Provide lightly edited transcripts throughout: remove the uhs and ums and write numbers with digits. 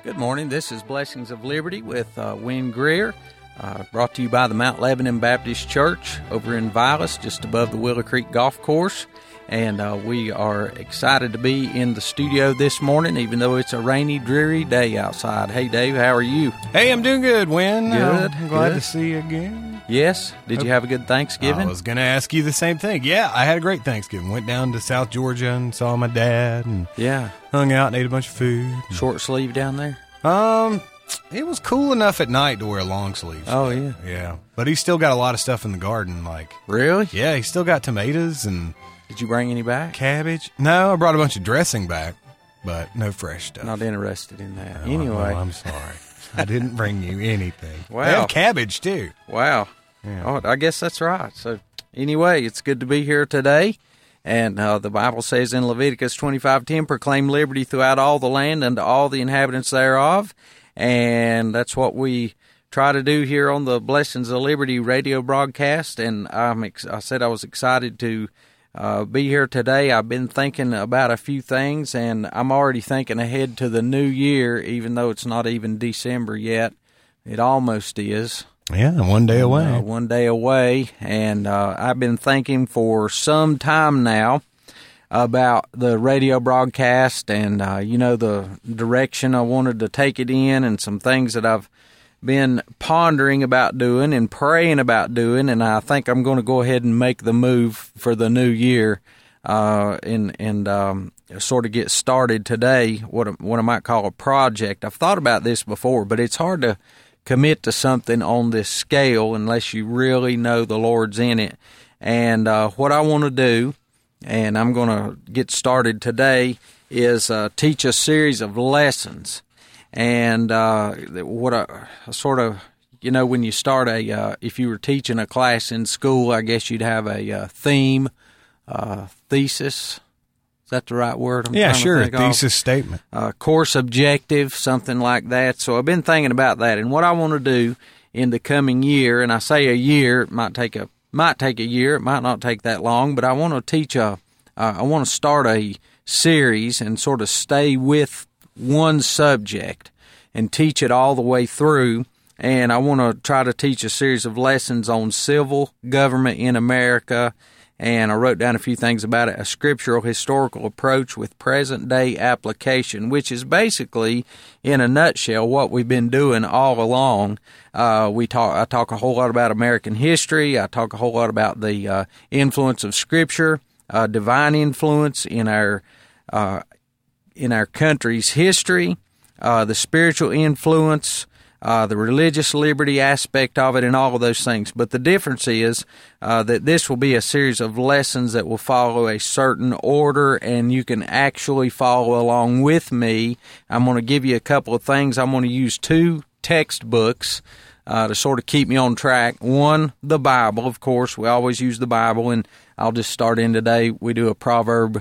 Good morning. This is Blessings of Liberty with Wynn Greer, brought to you by the Mount Lebanon Baptist Church over in Vilas, just above the Willow Creek Golf Course. And we are excited to be in the studio this morning, even though it's a rainy, dreary day outside. Hey, Dave, how are you? Hey, I'm doing good, Wynn. Good. I'm glad to see you again. Yes. Did you have a good Thanksgiving? I was going to ask you the same thing. Yeah, I had a great Thanksgiving. Went down to South Georgia and saw my dad and hung out and ate a bunch of food. Short sleeve down there? It was cool enough at night to wear long sleeves. Oh, yeah. Yeah. But he's still got a lot of stuff in the garden. Really? Yeah, he's still got tomatoes and... Did you bring any back? Cabbage? No, I brought a bunch of dressing back, but no fresh stuff. Not interested in that. Oh, anyway. Well, I'm sorry. I didn't bring you anything. Wow. They have cabbage, too. Wow. Yeah. Oh, I guess that's right. So, anyway, it's good to be here today. And the Bible says in Leviticus 25:10, proclaim liberty throughout all the land unto all the inhabitants thereof. And that's what we try to do here on the Blessings of Liberty radio broadcast. And I said I was excited to be here today. I've been thinking about a few things, and I'm already thinking ahead to the new year, even though it's not even December yet. It almost is. Yeah, one day away. One day away, and I've been thinking for some time now about the radio broadcast and, the direction I wanted to take it in and some things that I've been pondering about doing and praying about doing, and I think I'm going to go ahead and make the move for the new year and sort of get started today, what I might call a project. I've thought about this before, but it's hard to commit to something on this scale unless you really know the Lord's in it. And what I want to do, and I'm going to get started today, is teach a series of lessons. And what I sort of, when you start if you were teaching a class in school, I guess you'd have a theme, thesis. Is that the right word? Yeah, sure. Thesis statement. Course objective, something like that. So I've been thinking about that. And what I want to do in the coming year, and I say a year, it might take a year, it might not take that long, but I want to teach I want to start a series and sort of stay with one subject and teach it all the way through. And I want to try to teach a series of lessons on civil government in America. And I wrote down a few things about it, a scriptural historical approach with present-day application, which is basically, in a nutshell, what we've been doing all along. I talk a whole lot about American history. I talk a whole lot about the influence of Scripture, divine influence in our country's history, the spiritual influence, the religious liberty aspect of it, and all of those things. But the difference is that this will be a series of lessons that will follow a certain order, and you can actually follow along with me. I'm going to give you a couple of things. I'm going to use two textbooks to sort of keep me on track. One, the Bible, of course. We always use the Bible, and I'll just start in today. We do a proverb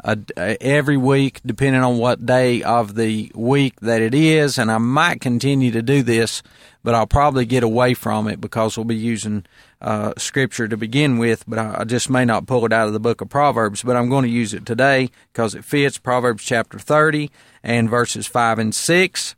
every week, depending on what day of the week that it is, and I might continue to do this, but I'll probably get away from it because we'll be using Scripture to begin with, but I just may not pull it out of the book of Proverbs, but I'm going to use it today because it fits. Proverbs chapter 30 and verses 5 and 6.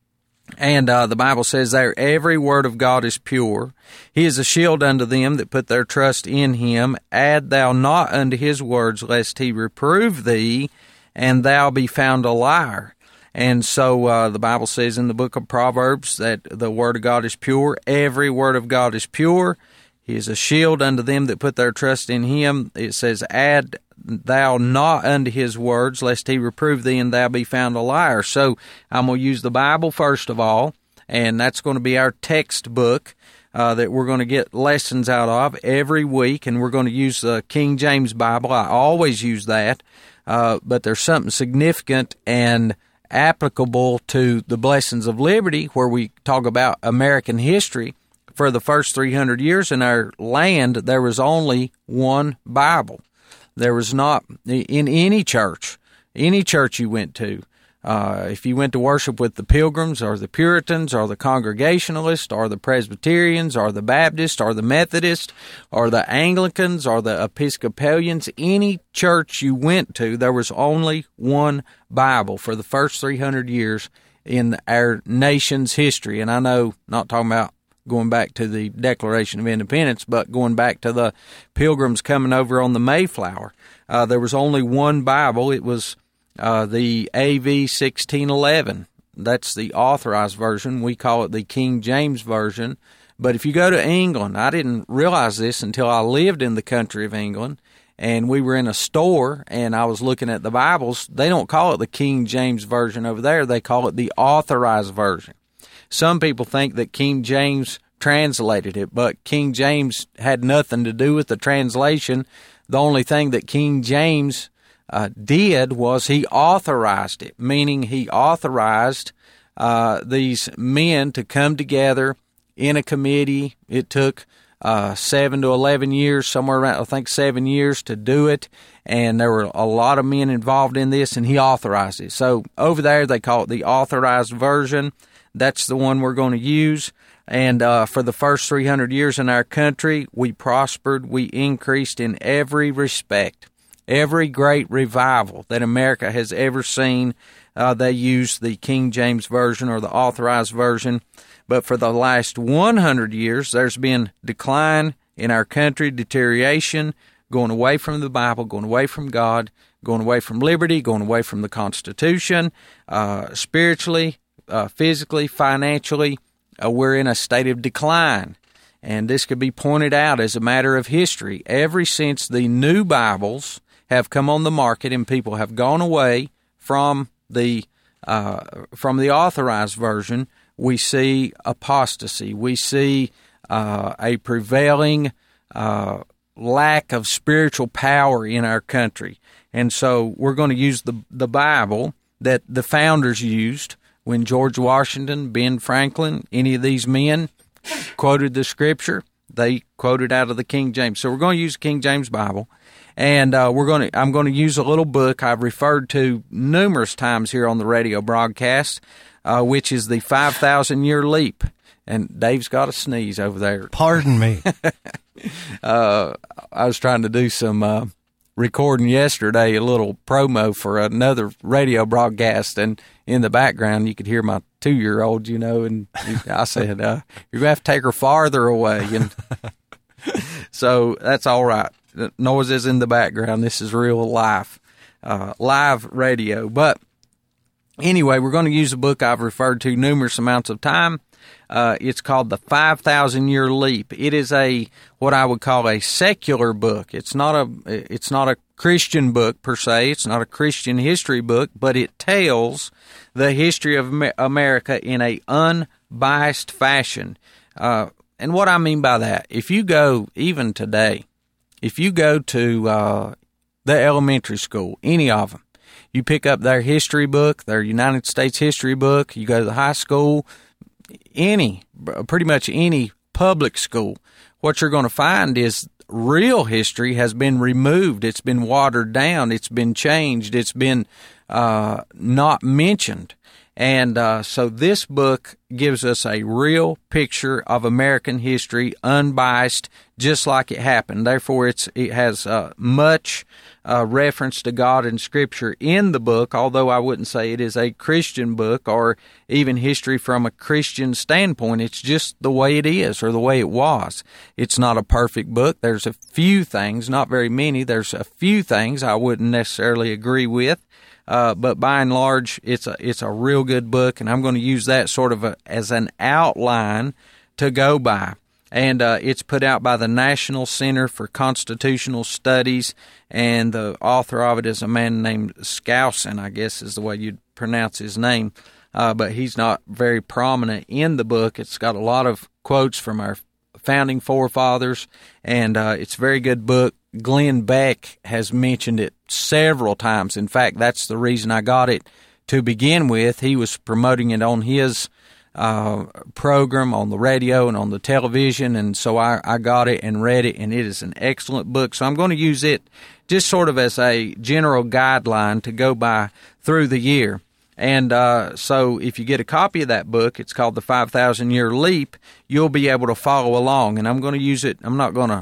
And the Bible says there, every word of God is pure. He is a shield unto them that put their trust in him. Add thou not unto his words, lest he reprove thee, and thou be found a liar. And so the Bible says in the book of Proverbs that the word of God is pure. Every word of God is pure. He is a shield unto them that put their trust in him. It says, add thou not unto his words, lest he reprove thee, and thou be found a liar. So I'm going to use the Bible first of all, and that's going to be our textbook that we're going to get lessons out of every week, and we're going to use the King James Bible. I always use that, but there's something significant and applicable to the Blessings of Liberty, where we talk about American history. For the first 300 years in our land, there was only one Bible. There was not, in any church you went to, if you went to worship with the Pilgrims or the Puritans or the Congregationalists or the Presbyterians or the Baptists or the Methodists or the Anglicans or the Episcopalians, any church you went to, there was only one Bible for the first 300 years in our nation's history. And I know, not talking about going back to the Declaration of Independence, but going back to the Pilgrims coming over on the Mayflower. There was only one Bible. It was the AV 1611. That's the authorized version. We call it the King James Version. But if you go to England, I didn't realize this until I lived in the country of England, and we were in a store, and I was looking at the Bibles. They don't call it the King James Version over there. They call it the Authorized Version. Some people think that King James translated it, but King James had nothing to do with the translation. The only thing that King James did was he authorized it, meaning he authorized these men to come together in a committee. It took 7 to 11 years, somewhere around, I think 7 years to do it, and there were a lot of men involved in this, and he authorized it. So over there they call it the Authorized Version. That's the one we're going to use. And for the first 300 years in our country, we prospered, we increased in every respect. Every great revival that America has ever seen, they used the King James Version or the Authorized Version. But for the last 100 years, there's been decline in our country, deterioration, going away from the Bible, going away from God, going away from liberty, going away from the Constitution, spiritually, physically, financially. We're in a state of decline. And this could be pointed out as a matter of history. Ever since the new Bibles have come on the market and people have gone away from the Authorized Version, we see apostasy. We see a prevailing lack of spiritual power in our country. And so we're going to use the Bible that the founders used when George Washington, Ben Franklin, any of these men quoted the Scripture. They quoted out of the King James. So we're going to use the King James Bible. And I'm going to use a little book I've referred to numerous times here on the radio broadcast, which is the 5,000-Year Leap. And Dave's got a sneeze over there. Pardon me. I was trying to do some recording yesterday, a little promo for another radio broadcast, and in the background you could hear my 2-year-old, and I said, you're going to have to take her farther away. And so that's all right. Noises in the background. This is real live radio. But anyway, we're going to use a book I've referred to numerous amounts of time. It's called The 5,000-Year Leap. It is what I would call a secular book. It's not a Christian book per se. It's not a Christian history book, but it tells the history of America in a unbiased fashion. And what I mean by that, if you go even today, if you go to the elementary school, any of them, you pick up their history book, their United States history book, you go to the high school, pretty much any public school, what you're going to find is real history has been removed. It's been watered down. It's been changed. It's been not mentioned. And so this book gives us a real picture of American history, unbiased, just like it happened. Therefore, it has much reference to God and Scripture in the book, although I wouldn't say it is a Christian book or even history from a Christian standpoint. It's just the way it is or the way it was. It's not a perfect book. There's a few things, not very many. There's a few things I wouldn't necessarily agree with. But by and large, it's a real good book, and I'm going to use that sort of as an outline to go by. And it's put out by the National Center for Constitutional Studies, and the author of it is a man named Skousen, I guess is the way you'd pronounce his name. But he's not very prominent in the book. It's got a lot of quotes from our founding forefathers, and it's a very good book. Glenn Beck has mentioned it several times. In fact, that's the reason I got it to begin with. He was promoting it on his program on the radio and on the television, and so I got it and read it, and it is an excellent book. So I'm going to use it just sort of as a general guideline to go by through the year. And so if you get a copy of that book, it's called The 5,000-Year Leap, you'll be able to follow along. And I'm going to use it. I'm not going to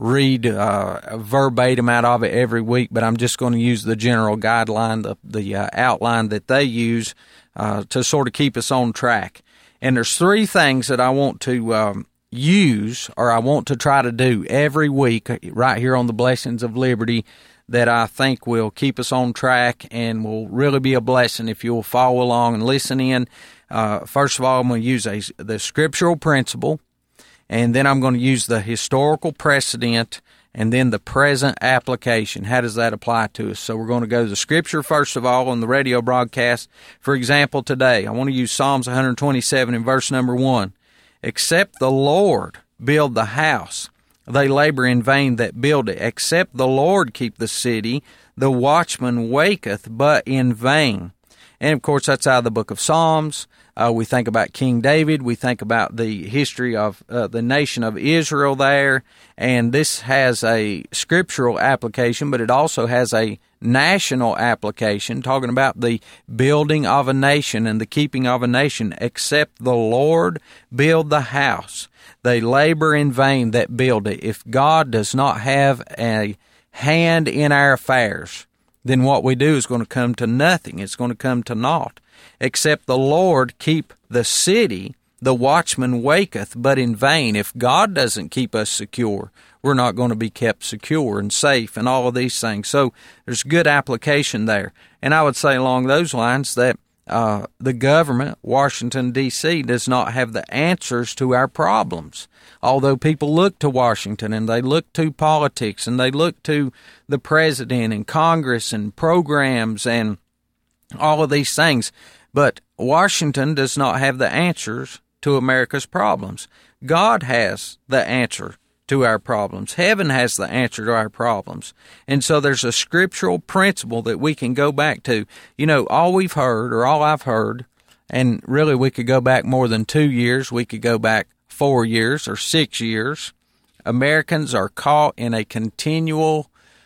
read verbatim out of it every week, but I'm just going to use the general guideline, the outline that they use to sort of keep us on track. And there's three things that I want to use, or I want to try to do every week right here on the Blessings of Liberty, that I think will keep us on track and will really be a blessing if you'll follow along and listen in. First of all, I'm going to use the scriptural principle, and then I'm going to use the historical precedent, and then the present application. How does that apply to us? So we're going to go to the scripture first of all on the radio broadcast. For example, today, I want to use Psalms 127 in verse number 1. Except the Lord build the house, they labor in vain that build it. Except the Lord keep the city, the watchman waketh, but in vain. And, of course, that's out of the book of Psalms. We think about King David. We think about the history of the nation of Israel there. And this has a scriptural application, but it also has a national application, talking about the building of a nation and the keeping of a nation. Except the Lord build the house, they labor in vain that build it. If God does not have a hand in our affairs, then what we do is going to come to nothing. It's going to come to naught. Except the Lord keep the city, the watchman waketh, but in vain. If God doesn't keep us secure, we're not going to be kept secure and safe and all of these things. So there's good application there. And I would say along those lines that the government, Washington, D.C., does not have the answers to our problems. Although people look to Washington and they look to politics and they look to the president and Congress and programs and all of these things. But Washington does not have the answers to America's problems. God has the answer to our problems. Heaven has the answer to our problems. And so there's a scriptural principle that we can go back to. You know, all we've heard, or all I've heard, and really we could go back more than 2 years, we could go back 4 years or 6 years. Americans are caught in a continual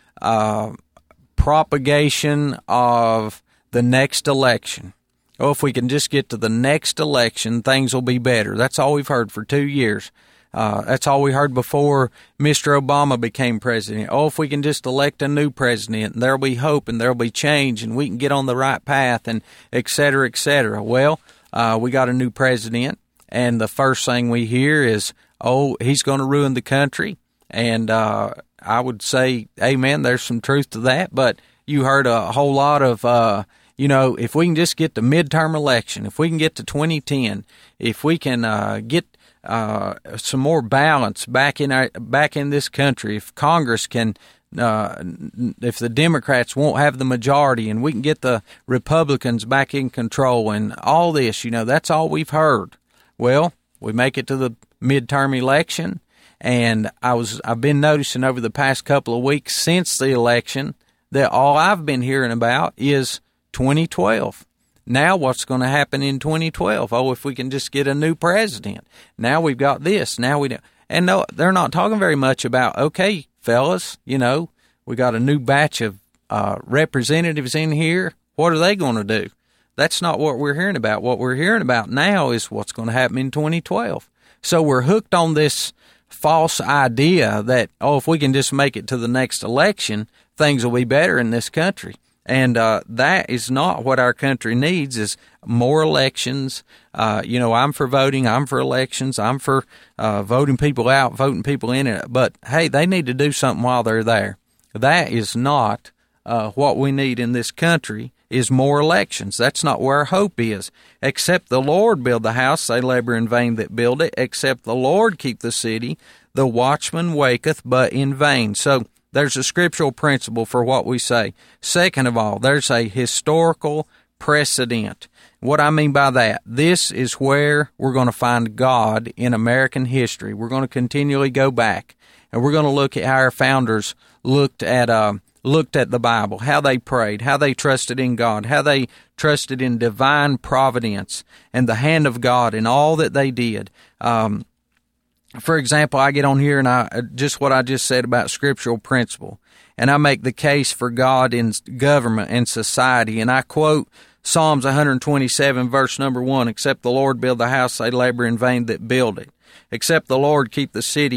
propagation of the next election. Oh, if we can just get to the next election, things will be better. That's all we've heard for 2 years. That's all we heard before Mr. Obama became president. Oh, if we can just elect a new president, and there'll be hope, and there'll be change, and we can get on the right path, and et cetera, et cetera. Well, we got a new president, and the first thing we hear is, oh, he's going to ruin the country. And I would say, amen, there's some truth to that, but you heard a whole lot of if we can just get the midterm election, if we can get to 2010, if we can get some more balance back in this country, if Congress can, if the Democrats won't have the majority, and we can get the Republicans back in control, and all this, that's all we've heard. Well, we make it to the midterm election, and I've been noticing over the past couple of weeks since the election that all I've been hearing about is 2012. Now what's going to happen in 2012? Oh, if we can just get a new president. Now we've got this. Now we do. And no, they're not talking very much about, okay, fellas, we got a new batch of representatives in here. What are they going to do? That's not what we're hearing about. What we're hearing about now is what's going to happen in 2012. So we're hooked on this false idea that, oh, if we can just make it to the next election, things will be better in this country. And that is not what our country needs, is more elections. I'm for voting. I'm for elections. I'm for voting people out, voting people in. But, hey, they need to do something while they're there. That is not what we need in this country, is more elections. That's not where our hope is. Except the Lord build the house, they labor in vain that build it. Except the Lord keep the city, the watchman waketh, but in vain. So there's a scriptural principle for what we say. Second of all, there's a historical precedent. What I mean by that, this is where we're going to find God in American history. We're going to continually go back, and we're going to look at how our founders looked at the Bible, how they prayed, how they trusted in God, how they trusted in divine providence and the hand of God in all that they did. For example, I get on here and just what I just said about scriptural principle, and I make the case for God in government and society, and I quote Psalms 127, verse number 1, except the Lord build the house, they labor in vain that build it. Except the Lord keep the city,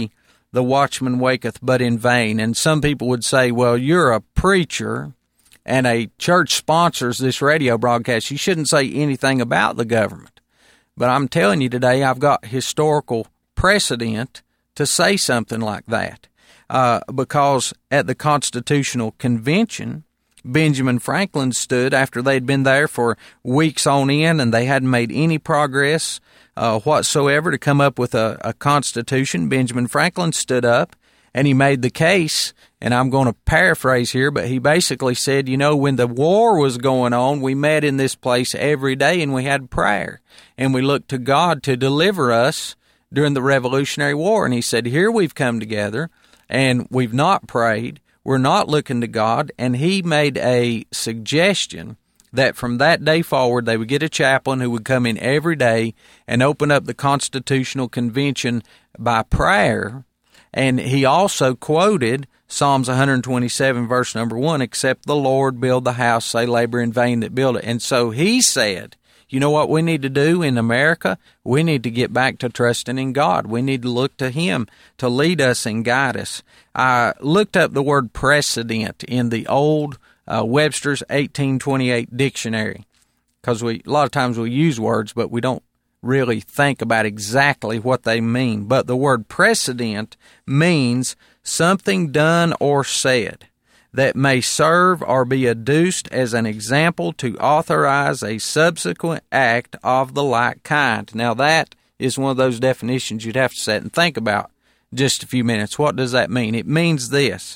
the watchman waketh but in vain. And some people would say, well, you're a preacher and a church sponsors this radio broadcast. You shouldn't say anything about the government. But I'm telling you today, I've got historical precedent to say something like that. Because at the Constitutional Convention, Benjamin Franklin stood after they'd been there for weeks on end and they hadn't made any progress whatsoever to come up with a constitution. Benjamin Franklin stood up and he made the case, and I'm going to paraphrase here, but he basically said, you know, when the war was going on, we met in this place every day and we had prayer, and we looked to God to deliver us during the Revolutionary War. And he said, here we've come together and we've not prayed, we're not looking to God, and he made a suggestion that from that day forward they would get a chaplain who would come in every day and open up the Constitutional Convention by prayer. And he also quoted Psalms 127, verse number 1, except the Lord build the house, they labor in vain that build it. And so he said, you know what we need to do in America? We need to get back to trusting in God. We need to look to Him to lead us and guide us. I looked up the word precedent in the old Webster's 1828 dictionary, because a lot of times we use words, but we don't really think about exactly what they mean. But the word precedent means something done or said that may serve or be adduced as an example to authorize a subsequent act of the like kind. Now that is one of those definitions you'd have to sit and think about just a few minutes. What does that mean? It means this.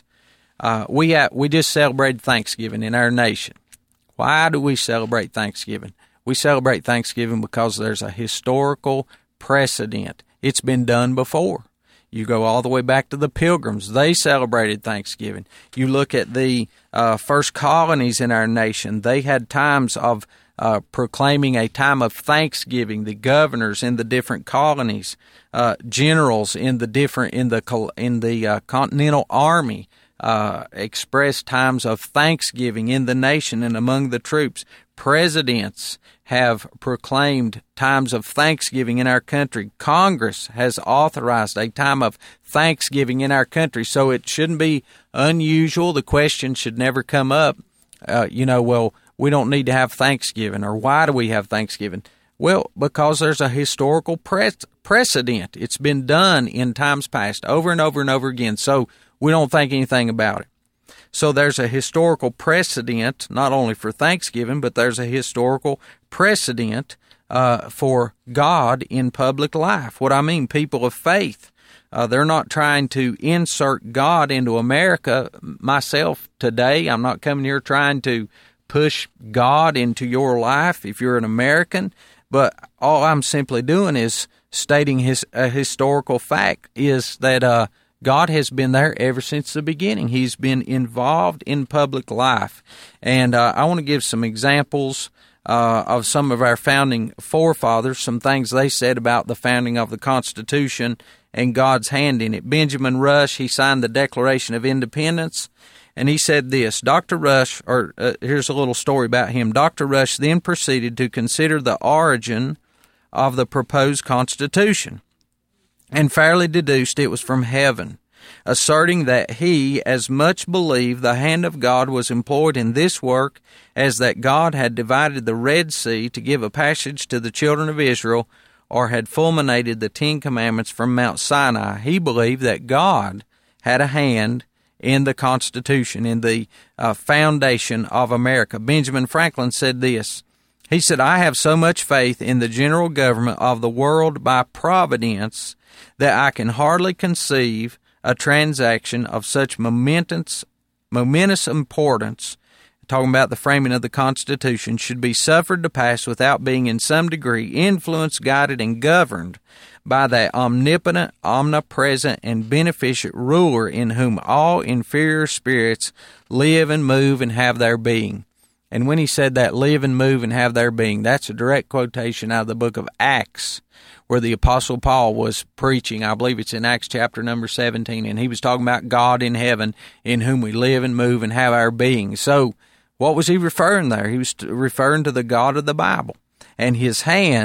We just celebrated Thanksgiving in our nation. Why do we celebrate Thanksgiving? We celebrate Thanksgiving because there's a historical precedent. It's been done before. You go all the way back to the Pilgrims. They celebrated Thanksgiving. You look at the first colonies in our nation. They had times of proclaiming a time of thanksgiving. The governors in the different colonies, generals in the Continental Army expressed times of thanksgiving in the nation and among the troops. Presidents have proclaimed times of thanksgiving in our country. Congress has authorized a time of thanksgiving in our country. So it shouldn't be unusual. The question should never come up, well, we don't need to have Thanksgiving, or why do we have Thanksgiving? Well, because there's a historical precedent. It's been done in times past over and over and over again. So we don't think anything about it. So there's a historical precedent, not only for Thanksgiving, but there's a historical precedent for God in public life. What I mean, people of faith, they're not trying to insert God into America. Myself today, I'm not coming here trying to push God into your life if you're an American, but all I'm simply doing is stating a historical fact is that God has been there ever since the beginning. He's been involved in public life. And I want to give some examples of some of our founding forefathers, some things they said about the founding of the Constitution and God's hand in it. Benjamin Rush, he signed the Declaration of Independence, and he said this, here's a little story about him. Dr. Rush then proceeded to consider the origin of the proposed Constitution, and fairly deduced it was from heaven, asserting that he as much believed the hand of God was employed in this work as that God had divided the Red Sea to give a passage to the children of Israel, or had fulminated the 10 Commandments from Mount Sinai. He believed that God had a hand in the Constitution, in the foundation of America. Benjamin Franklin said this. He said, I have so much faith in the general government of the world by providence that I can hardly conceive a transaction of such momentous importance, talking about the framing of the Constitution, should be suffered to pass without being in some degree influenced, guided, and governed by that omnipotent, omnipresent, and beneficent ruler in whom all inferior spirits live and move and have their being. And when he said that, live and move and have their being, that's a direct quotation out of the book of Acts, where the Apostle Paul was preaching. I believe it's in Acts chapter number 17, and he was talking about God in heaven, in whom we live and move and have our being. So what was he referring there? He was referring to the God of the Bible, and his hand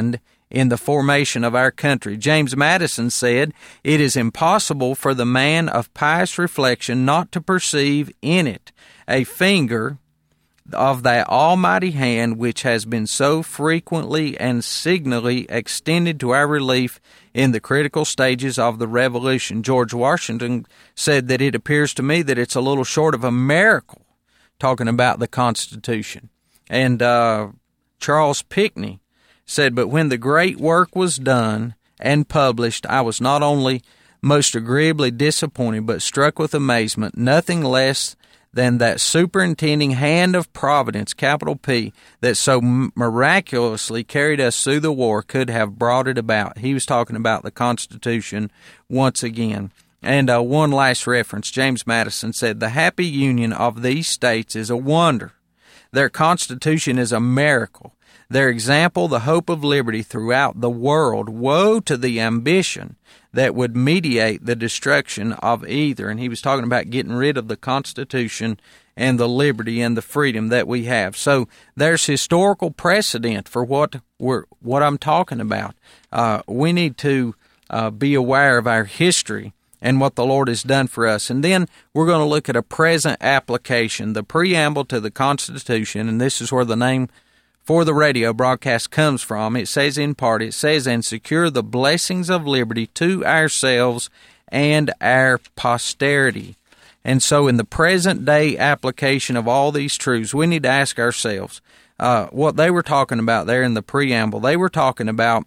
in the formation of our country. James Madison said, "It is impossible for the man of pious reflection not to perceive in it a finger of that almighty hand which has been so frequently and signally extended to our relief in the critical stages of the Revolution." George Washington said that it appears to me that it's a little short of a miracle, talking about the Constitution. And Charles Pinckney said, "But when the great work was done and published, I was not only most agreeably disappointed, but struck with amazement, nothing less than that superintending hand of Providence, capital P, that so miraculously carried us through the war could have brought it about." He was talking about the Constitution once again. And one last reference, James Madison said, "The happy union of these states is a wonder. Their Constitution is a miracle. Their example, the hope of liberty throughout the world. Woe to the ambition that would mediate the destruction of either." And he was talking about getting rid of the Constitution and the liberty and the freedom that we have. So there's historical precedent for what I'm talking about. We need to be aware of our history and what the Lord has done for us. And then we're going to look at a present application, the preamble to the Constitution, and this is where the name for the radio broadcast comes from. It says in part, it says, "And secure the blessings of liberty to ourselves and our posterity." And so in the present day application of all these truths, we need to ask ourselves what they were talking about there in the preamble. They were talking about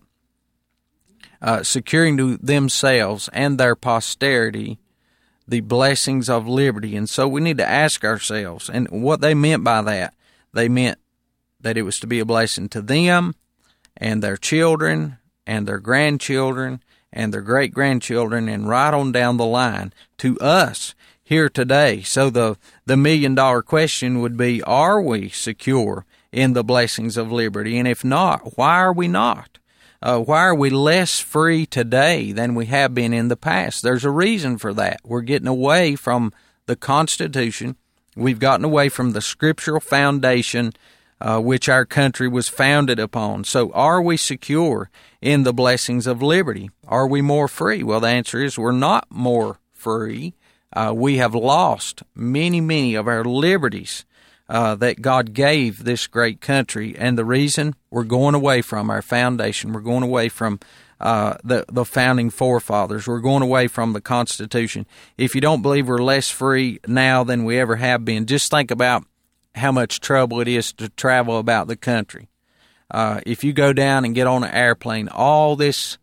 securing to themselves and their posterity the blessings of liberty. And so we need to ask ourselves, and what they meant by that, they meant that it was to be a blessing to them and their children and their grandchildren and their great-grandchildren and right on down the line to us here today. So the million-dollar question would be, are we secure in the blessings of liberty? And if not, why are we not? Why are we less free today than we have been in the past? There's a reason for that. We're getting away from the Constitution. We've gotten away from the scriptural foundation which our country was founded upon. So are we secure in the blessings of liberty? Are we more free? Well, the answer is we're not more free. We have lost many of our liberties that God gave this great country. And the reason, we're going away from our foundation. We're going away from the founding forefathers. We're going away from the Constitution. If you don't believe we're less free now than we ever have been, just think about how much trouble it is to travel about the country. If you go down and get on an airplane, all this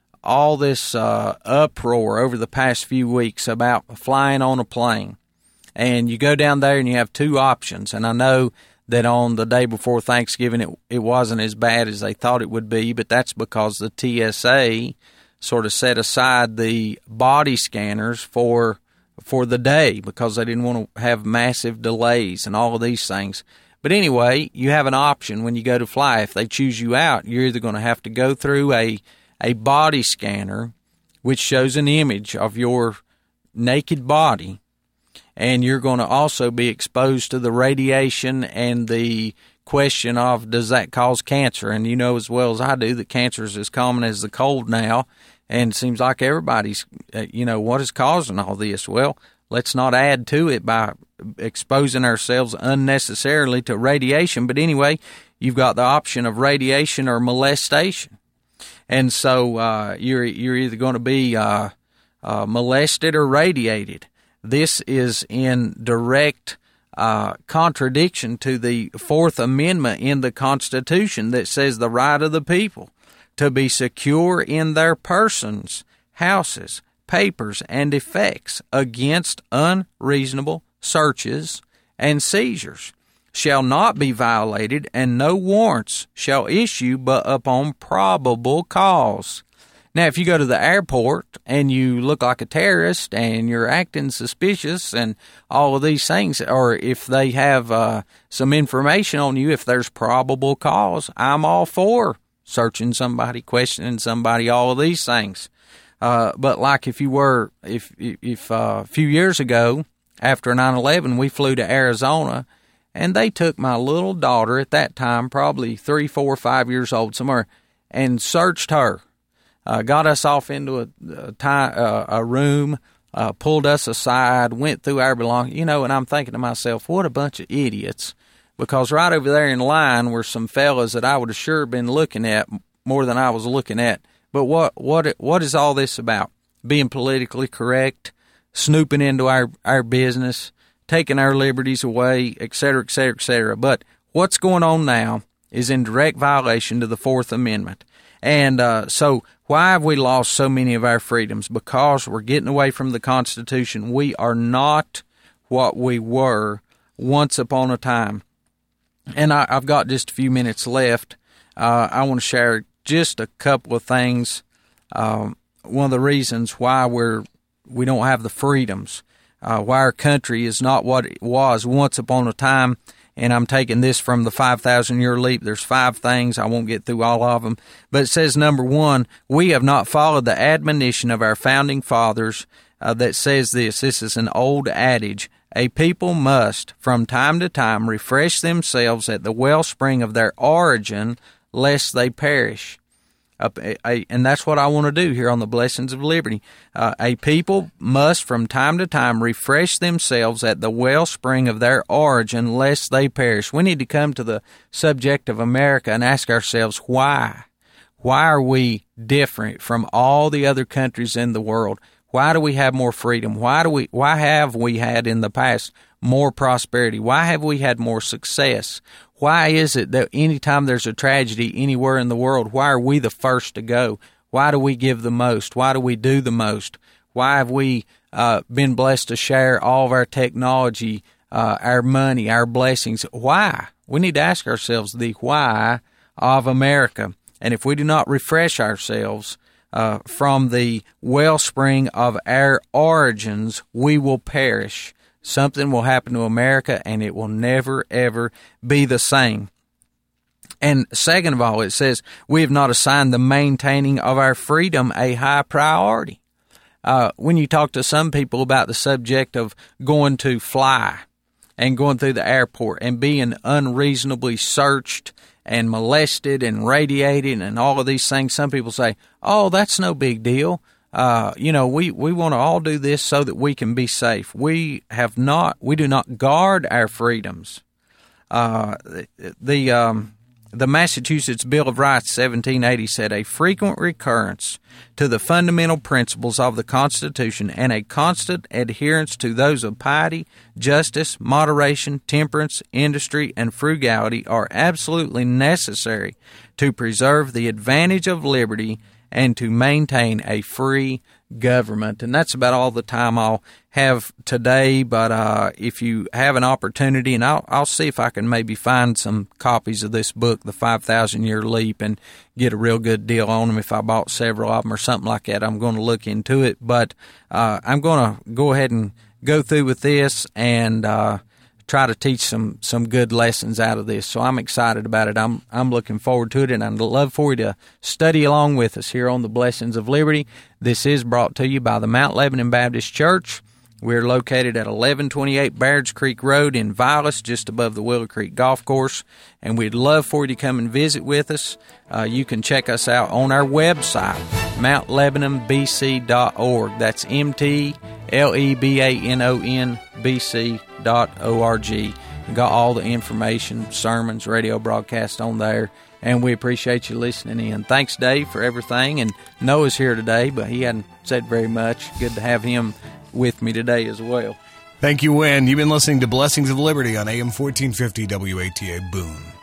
uproar over the past few weeks about flying on a plane, and you go down there and you have two options. And I know that on the day before Thanksgiving it wasn't as bad as they thought it would be, but that's because the TSA sort of set aside the body scanners for the day because they didn't want to have massive delays and all of these things. But anyway, you have an option when you go to fly. If they choose you out, you're either going to have to go through a body scanner, which shows an image of your naked body, and you're going to also be exposed to the radiation and the question of, does that cause cancer? And you know as well as I do that cancer is as common as the cold now, and it seems like everybody's, what is causing all this? Well, let's not add to it by exposing ourselves unnecessarily to radiation. But anyway, you've got the option of radiation or molestation. And so you're either going to be molested or radiated. This is in direct contradiction to the Fourth Amendment in the Constitution that says the right of the people to be secure in their persons, houses, papers, and effects against unreasonable searches and seizures shall not be violated, and no warrants shall issue but upon probable cause. Now, if you go to the airport and you look like a terrorist and you're acting suspicious and all of these things, or if they have some information on you, if there's probable cause, I'm all for searching somebody, questioning somebody, all of these things. But like if a few years ago, after 9/11, we flew to Arizona, and they took my little daughter at that time, probably 3, 4, 5 years old somewhere, and searched her, got us off into a room, pulled us aside, went through our belongings, and I'm thinking to myself, what a bunch of idiots, because right over there in line were some fellas that I would have sure been looking at more than I was looking at. But what is all this about? Being politically correct, snooping into our business, taking our liberties away, et cetera, et cetera, et cetera. But what's going on now is in direct violation to the Fourth Amendment. And so why have we lost so many of our freedoms? Because we're getting away from the Constitution. We are not what we were once upon a time. And I've got just a few minutes left. I want to share just a couple of things. One of the reasons why we don't have the freedoms, why our country is not what it was once upon a time. And I'm taking this from the 5,000-year leap. There's 5 things. I won't get through all of them. But it says, number 1, we have not followed the admonition of our founding fathers that says this. This is an old adage. A people must, from time to time, refresh themselves at the wellspring of their origin, lest they perish. And that's what I want to do here on the Blessings of Liberty. A people must from time to time refresh themselves at the wellspring of their origin, lest they perish. We need to come to the subject of America and ask ourselves why. Why are we different from all the other countries in the world? Why do we have more freedom? Why have we had in the past more prosperity? Why have we had more success? Why is it that anytime there's a tragedy anywhere in the world, why are we the first to go? Why do we give the most? Why do we do the most? Why have we been blessed to share all of our technology, our money, our blessings? Why? We need to ask ourselves the why of America. And if we do not refresh ourselves from the wellspring of our origins, we will perish. Something will happen to America, and it will never, ever be the same. And second of all, it says, we have not assigned the maintaining of our freedom a high priority. When you talk to some people about the subject of going to fly and going through the airport and being unreasonably searched and molested and radiated and all of these things, some people say, oh, that's no big deal. We want to all do this so that we can be safe. We do not guard our freedoms. The Massachusetts Bill of Rights, 1780, said a frequent recurrence to the fundamental principles of the Constitution and a constant adherence to those of piety, justice, moderation, temperance, industry, and frugality are absolutely necessary to preserve the advantage of liberty and to maintain a free government. And that's about all the time I'll have today, but if you have an opportunity, and I'll see if I can maybe find some copies of this book, The 5,000-Year Leap, and get a real good deal on them if I bought several of them or something like that. I'm going to look into it, but I'm going to go ahead and go through with this and try to teach some good lessons out of this. So I'm excited about it. I'm looking forward to it, and I'd love for you to study along with us here on the Blessings of Liberty. This is brought to you by the Mount Lebanon Baptist Church. We're located at 1128 Bairds Creek Road in Vilas, just above the Willow Creek Golf Course, and we'd love for you to come and visit with us. You can check us out on our website, MountLebanonBC.org. That's MTLEBANONBC.org. We got all the information, sermons, radio broadcasts on there, and we appreciate you listening in. Thanks, Dave, for everything. And Noah's here today, but he hadn't said very much. Good to have him with me today as well. Thank you, Wynn. You've been listening to Blessings of Liberty on AM 1450 WATA Boone.